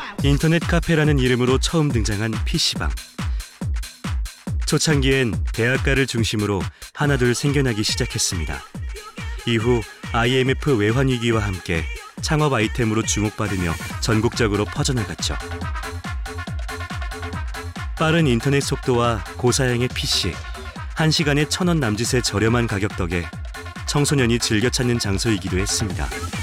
인터넷 카페라는 이름으로 처음 등장한 PC방. 초창기엔 대학가를 중심으로 하나둘 생겨나기 시작했습니다. 이후 IMF 외환위기와 함께 창업 아이템으로 주목받으며 전국적으로 퍼져나갔죠. 빠른 인터넷 속도와 고사양의 PC, 1시간에 1,000원 남짓의 저렴한 가격 덕에 청소년이 즐겨 찾는 장소이기도 했습니다.